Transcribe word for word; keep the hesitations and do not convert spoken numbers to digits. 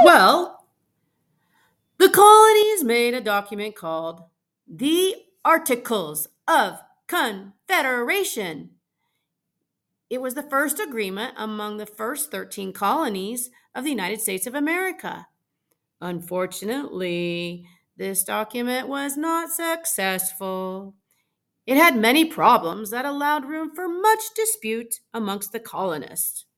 Well, the colonies made a document called the Articles of Confederation. It was the first agreement among the first thirteen colonies of the United States of America. Unfortunately, this document was not successful. It had many problems that allowed room for much dispute amongst the colonists.